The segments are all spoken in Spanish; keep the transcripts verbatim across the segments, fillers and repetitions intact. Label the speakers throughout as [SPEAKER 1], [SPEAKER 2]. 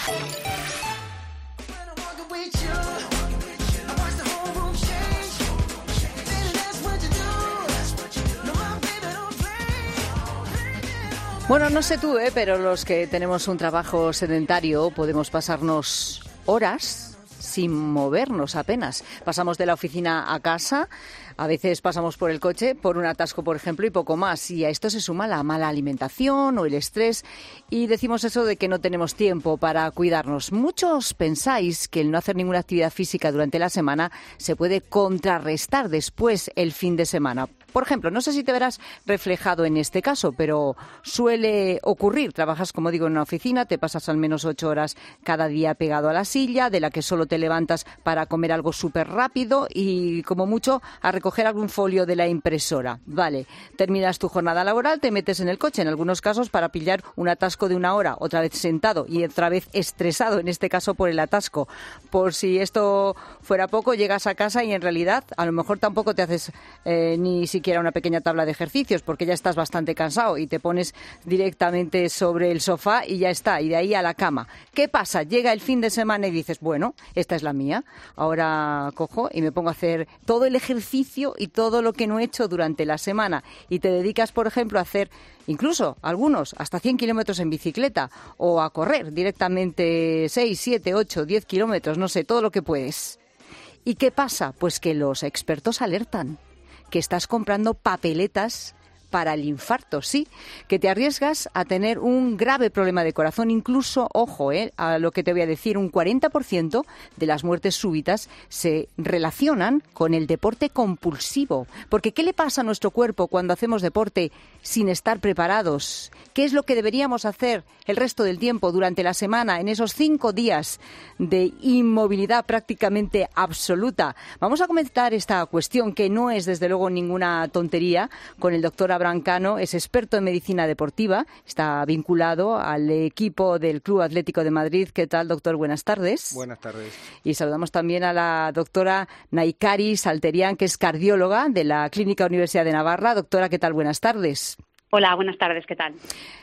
[SPEAKER 1] Bueno, no sé tú, ¿eh? pero los que tenemos un trabajo sedentario podemos pasarnos horas sin movernos apenas. Pasamos de la oficina a casa, a veces pasamos por el coche, por un atasco, por ejemplo, y poco más. Y a esto se suma la mala alimentación o el estrés. Y decimos eso de que no tenemos tiempo para cuidarnos. Muchos pensáis que el no hacer ninguna actividad física durante la semana se puede contrarrestar después el fin de semana. Por ejemplo, no sé si te verás reflejado en este caso, pero suele ocurrir. Trabajas, como digo, en una oficina, te pasas al menos ocho horas cada día pegado a la silla, de la que solo te levantas para comer algo súper rápido y, como mucho, a recoger algún folio de la impresora. Vale, terminas tu jornada laboral, te metes en el coche, en algunos casos para pillar un atasco de una hora, otra vez sentado y otra vez estresado, en este caso por el atasco. Por si esto fuera poco, llegas a casa y en realidad a lo mejor tampoco te haces eh, ni siquiera siquiera una pequeña tabla de ejercicios porque ya estás bastante cansado y te pones directamente sobre el sofá y ya está, y de ahí a la cama. ¿Qué pasa? Llega el fin de semana y dices, bueno, esta es la mía, ahora cojo y me pongo a hacer todo el ejercicio y todo lo que no he hecho durante la semana, y te dedicas, por ejemplo, a hacer incluso algunos hasta cien kilómetros en bicicleta o a correr directamente seis, siete, ocho, diez kilómetros, no sé, todo lo que puedes. ¿Y qué pasa? Pues que los expertos alertan que estás comprando papeletas para el infarto, sí, que te arriesgas a tener un grave problema de corazón. Incluso, ojo, eh, a lo que te voy a decir, un cuarenta por ciento de las muertes súbitas se relacionan con el deporte compulsivo. Porque ¿qué le pasa a nuestro cuerpo cuando hacemos deporte sin estar preparados? ¿Qué es lo que deberíamos hacer el resto del tiempo durante la semana, en esos cinco días de inmovilidad prácticamente absoluta? Vamos a comentar esta cuestión, que no es desde luego ninguna tontería, con el doctor Abraham Cano. Es experto en medicina deportiva, está vinculado al equipo del Club Atlético de Madrid. ¿Qué tal, doctor? Buenas tardes.
[SPEAKER 2] Buenas tardes.
[SPEAKER 1] Y saludamos también a la doctora Naikari Salterian, que es cardióloga de la Clínica Universidad de Navarra. Doctora, ¿qué tal? Buenas tardes.
[SPEAKER 3] Hola, buenas tardes, ¿qué tal?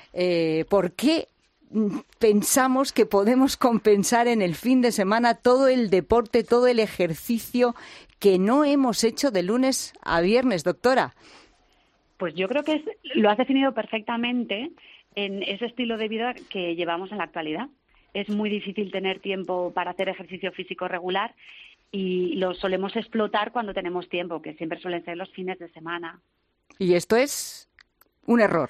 [SPEAKER 1] Eh, ¿Por qué pensamos que podemos compensar en el fin de semana todo el deporte, todo el ejercicio que no hemos hecho de lunes a viernes, doctora?
[SPEAKER 3] Pues yo creo que es, lo has definido perfectamente en ese estilo de vida que llevamos en la actualidad. Es muy difícil tener tiempo para hacer ejercicio físico regular y lo solemos explotar cuando tenemos tiempo, que siempre suelen ser los fines de semana.
[SPEAKER 1] ¿Y esto es un error?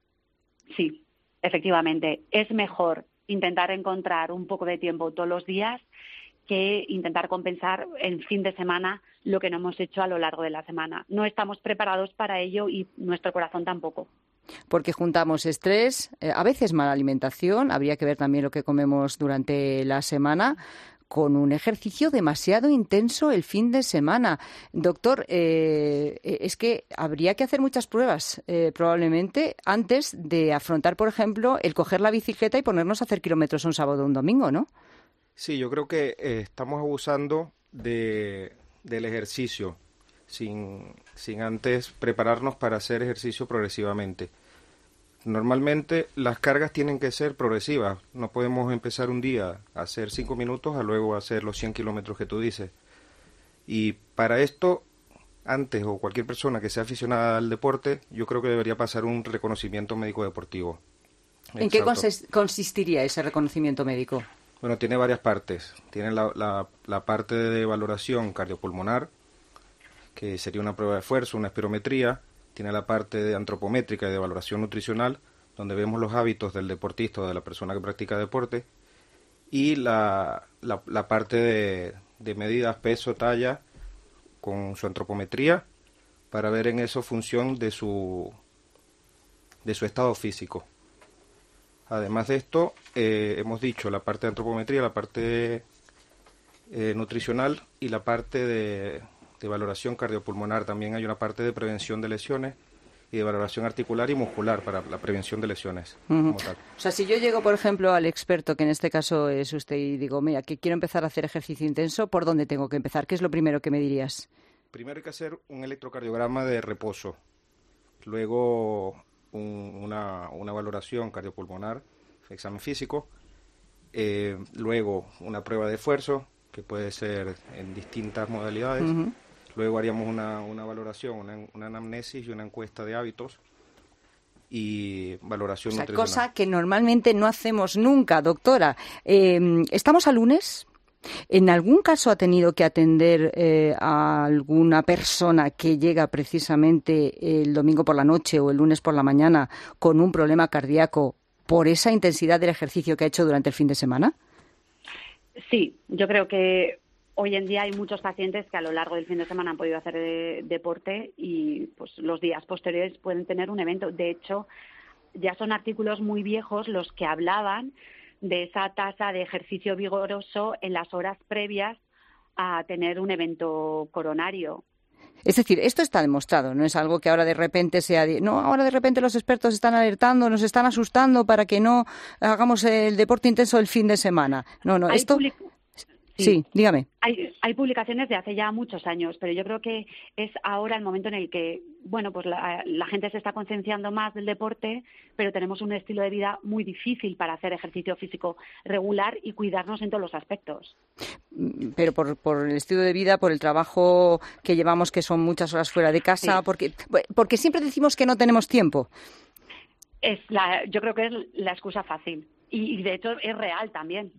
[SPEAKER 3] Sí, efectivamente. Es mejor intentar encontrar un poco de tiempo todos los días que intentar compensar en fin de semana lo que no hemos hecho a lo largo de la semana. No estamos preparados para ello y nuestro corazón tampoco.
[SPEAKER 1] Porque juntamos estrés, eh, a veces mala alimentación, habría que ver también lo que comemos durante la semana, con un ejercicio demasiado intenso el fin de semana. Doctor, eh, es que habría que hacer muchas pruebas, eh, probablemente, antes de afrontar, por ejemplo, el coger la bicicleta y ponernos a hacer kilómetros un sábado o un domingo, ¿no?
[SPEAKER 2] Sí, yo creo que eh, estamos abusando de, del ejercicio sin, sin antes prepararnos para hacer ejercicio progresivamente. Normalmente las cargas tienen que ser progresivas. No podemos empezar un día a hacer cinco minutos a luego hacer los cien kilómetros que tú dices. Y para esto, antes o cualquier persona que sea aficionada al deporte, yo creo que debería pasar un reconocimiento médico deportivo.
[SPEAKER 1] ¿En qué consist- consistiría ese reconocimiento médico?
[SPEAKER 2] Bueno, tiene varias partes. Tiene la, la, la parte de valoración cardiopulmonar, que sería una prueba de esfuerzo, una espirometría. Tiene la parte de antropométrica y de valoración nutricional, donde vemos los hábitos del deportista o de la persona que practica deporte. Y la, la, la parte de, de medidas peso, talla, con su antropometría, para ver en eso función de su, de su estado físico. Además de esto, eh, hemos dicho la parte de antropometría, la parte eh, nutricional y la parte de, de valoración cardiopulmonar. También hay una parte de prevención de lesiones y de valoración articular y muscular para la prevención de lesiones.
[SPEAKER 1] Uh-huh.
[SPEAKER 2] Como tal.
[SPEAKER 1] O sea, si yo llego, por ejemplo, al experto, que en este caso es usted, y digo, mira, que quiero empezar a hacer ejercicio intenso, ¿por dónde tengo que empezar? ¿Qué es lo primero que me dirías?
[SPEAKER 2] Primero hay que hacer un electrocardiograma de reposo. Luego un, una, una valoración cardiopulmonar, examen físico, Eh, luego una prueba de esfuerzo, que puede ser en distintas modalidades. Uh-huh. Luego haríamos una, una valoración, una, una anamnesis y una encuesta de hábitos y valoración
[SPEAKER 1] o sea,
[SPEAKER 2] nutricional.
[SPEAKER 1] Cosa que normalmente no hacemos nunca, doctora. Eh, ¿Estamos a lunes? ¿En algún caso ha tenido que atender eh, a alguna persona que llega precisamente el domingo por la noche o el lunes por la mañana con un problema cardíaco por esa intensidad del ejercicio que ha hecho durante el fin de semana?
[SPEAKER 3] Sí, yo creo que hoy en día hay muchos pacientes que a lo largo del fin de semana han podido hacer de, deporte y pues los días posteriores pueden tener un evento. De hecho, ya son artículos muy viejos los que hablaban de esa tasa de ejercicio vigoroso en las horas previas a tener un evento coronario.
[SPEAKER 1] Es decir, esto está demostrado, no es algo que ahora de repente sea... No, ahora de repente los expertos están alertando, nos están asustando para que no hagamos el deporte intenso el fin de semana. No, no,
[SPEAKER 3] Hay
[SPEAKER 1] esto...
[SPEAKER 3] Public...
[SPEAKER 1] Sí, sí, dígame.
[SPEAKER 3] Hay, hay publicaciones de hace ya muchos años, pero yo creo que es ahora el momento en el que, bueno, pues la, la gente se está concienciando más del deporte, pero tenemos un estilo de vida muy difícil para hacer ejercicio físico regular y cuidarnos en todos los aspectos.
[SPEAKER 1] Pero por, por el estilo de vida, por el trabajo que llevamos, que son muchas horas fuera de casa, sí. porque, porque siempre decimos que no tenemos tiempo.
[SPEAKER 3] Es la, yo creo que es la excusa fácil y, y de hecho es real también.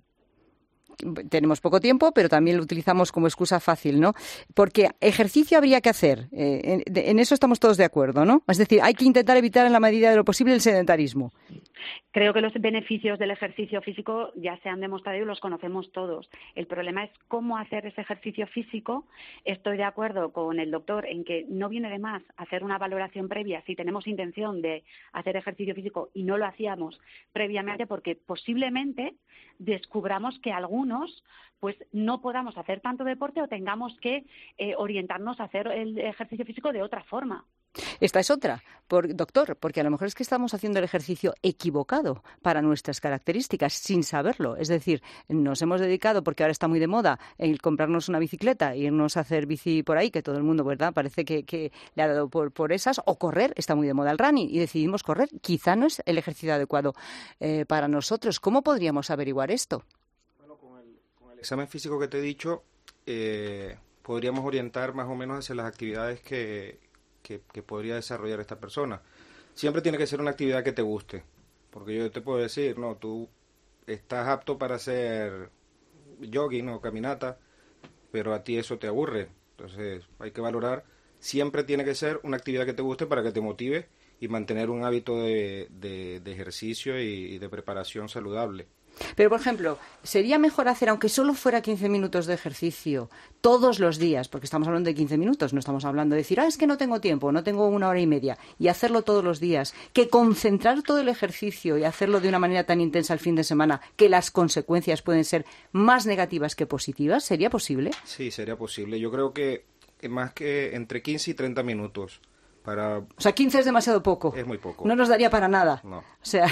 [SPEAKER 1] Tenemos poco tiempo, pero también lo utilizamos como excusa fácil, ¿no? Porque ejercicio habría que hacer. Eh, en, en eso estamos todos de acuerdo, ¿no? Es decir, hay que intentar evitar en la medida de lo posible el sedentarismo.
[SPEAKER 3] Creo que los beneficios del ejercicio físico ya se han demostrado y los conocemos todos. El problema es cómo hacer ese ejercicio físico. Estoy de acuerdo con el doctor en que no viene de más hacer una valoración previa si tenemos intención de hacer ejercicio físico y no lo hacíamos previamente, porque posiblemente descubramos que algunos pues no podamos hacer tanto deporte o tengamos que eh, orientarnos a hacer el ejercicio físico de otra forma.
[SPEAKER 1] Esta es otra, por, doctor, porque a lo mejor es que estamos haciendo el ejercicio equivocado para nuestras características sin saberlo. Es decir, nos hemos dedicado, porque ahora está muy de moda, el comprarnos una bicicleta e irnos a hacer bici por ahí, que todo el mundo, ¿verdad?, parece que, que le ha dado por, por esas, o correr, está muy de moda el running, y decidimos correr. Quizá no es el ejercicio adecuado eh, para nosotros. ¿Cómo podríamos averiguar esto?
[SPEAKER 2] Bueno, con el, con el examen físico que te he dicho, eh, podríamos orientar más o menos hacia las actividades que... Que, que podría desarrollar esta persona. Siempre tiene que ser una actividad que te guste, porque yo te puedo decir, no, tú estás apto para hacer jogging o caminata, pero a ti eso te aburre. Entonces hay que valorar, siempre tiene que ser una actividad que te guste para que te motive y mantener un hábito de, de, de ejercicio y, y de preparación saludable.
[SPEAKER 1] Pero, por ejemplo, ¿sería mejor hacer, aunque solo fuera quince minutos de ejercicio, todos los días? Porque estamos hablando de quince minutos, no estamos hablando de decir, ah, es que no tengo tiempo, no tengo una hora y media, y hacerlo todos los días, que concentrar todo el ejercicio y hacerlo de una manera tan intensa el fin de semana, que las consecuencias pueden ser más negativas que positivas, ¿sería posible?
[SPEAKER 2] Sí, sería posible. Yo creo que más que entre quince y treinta minutos. Para...
[SPEAKER 1] O sea, quince es demasiado poco.
[SPEAKER 2] Es muy poco.
[SPEAKER 1] No nos daría para nada.
[SPEAKER 2] No.
[SPEAKER 1] O sea,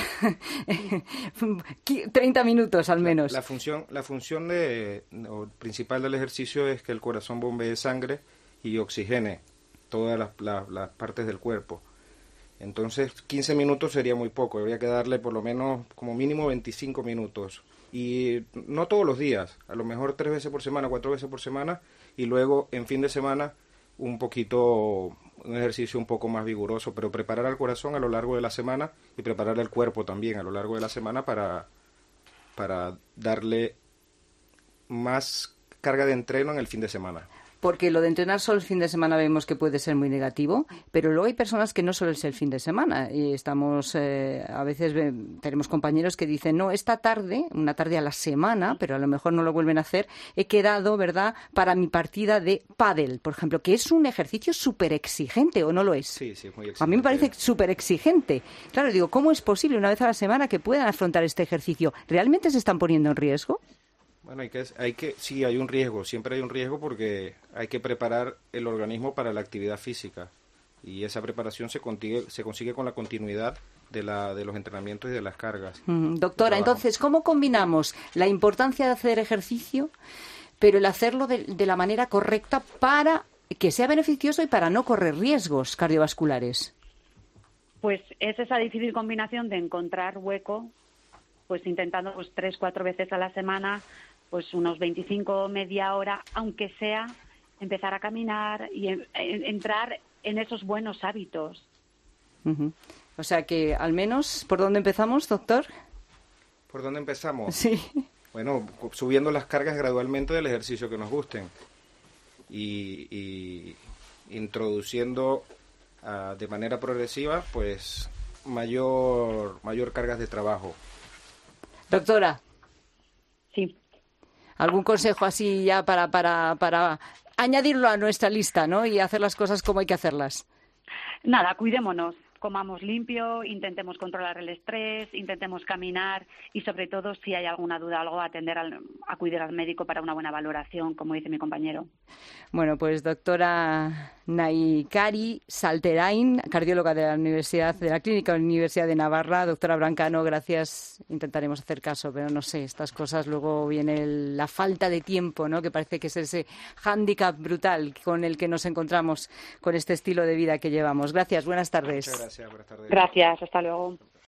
[SPEAKER 1] treinta minutos al menos.
[SPEAKER 2] La, la función, la función de, o principal del ejercicio es que el corazón bombee sangre y oxigene todas las, las, las partes del cuerpo. Entonces, quince minutos sería muy poco. Habría que darle por lo menos como mínimo veinticinco minutos. Y no todos los días. A lo mejor tres veces por semana, cuatro veces por semana. Y luego, en fin de semana, un poquito... un ejercicio un poco más vigoroso, pero preparar al corazón a lo largo de la semana y preparar el cuerpo también a lo largo de la semana para, para darle más carga de entreno en el fin de semana.
[SPEAKER 1] Porque lo de entrenar solo el fin de semana vemos que puede ser muy negativo, pero luego hay personas que no solo es el fin de semana. Y estamos, eh, a veces eh, tenemos compañeros que dicen, no, esta tarde, una tarde a la semana, pero a lo mejor no lo vuelven a hacer, he quedado, ¿verdad?, para mi partida de pádel, por ejemplo, que es un ejercicio súper exigente, ¿o no lo es?
[SPEAKER 2] Sí, sí, es muy exigente.
[SPEAKER 1] A mí me parece súper exigente. Claro, digo, ¿cómo es posible una vez a la semana que puedan afrontar este ejercicio? ¿Realmente se están poniendo en riesgo?
[SPEAKER 2] Bueno, hay que, hay que, sí, hay un riesgo, siempre hay un riesgo porque hay que preparar el organismo para la actividad física y esa preparación se consigue, se consigue con la continuidad de, la, de los entrenamientos y de las cargas.
[SPEAKER 1] Mm, doctora, entonces, ¿cómo combinamos la importancia de hacer ejercicio, pero el hacerlo de, de la manera correcta para que sea beneficioso y para no correr riesgos cardiovasculares?
[SPEAKER 3] Pues es esa difícil combinación de encontrar hueco pues intentando pues tres, cuatro veces a la semana, pues unos veinticinco, media hora, aunque sea empezar a caminar y en, en, entrar en esos buenos hábitos.
[SPEAKER 1] Uh-huh. O sea que, al menos, ¿por dónde empezamos, doctor?
[SPEAKER 2] ¿Por dónde empezamos?
[SPEAKER 1] Sí.
[SPEAKER 2] Bueno, subiendo las cargas gradualmente del ejercicio que nos gusten y, y introduciendo uh, de manera progresiva, pues, mayor, mayor cargas de trabajo.
[SPEAKER 1] Doctora.
[SPEAKER 3] Sí.
[SPEAKER 1] ¿Algún consejo así ya para, para, para añadirlo a nuestra lista, ¿no? Y hacer las cosas como hay que hacerlas?
[SPEAKER 3] Nada, cuidémonos, comamos limpio, intentemos controlar el estrés, intentemos caminar y sobre todo si hay alguna duda o algo atender al, acudir al médico para una buena valoración, como dice mi compañero.
[SPEAKER 1] Bueno, pues doctora Naikari Salterain, cardióloga de la Universidad de la Clínica Universidad de Navarra. Doctora Brancano, gracias. Intentaremos hacer caso, pero no sé, estas cosas luego viene el, la falta de tiempo, ¿no? Que parece que es ese hándicap brutal con el que nos encontramos con este estilo de vida que llevamos. Gracias, buenas tardes.
[SPEAKER 2] Muchas gracias, buenas tardes.
[SPEAKER 3] Gracias, hasta luego.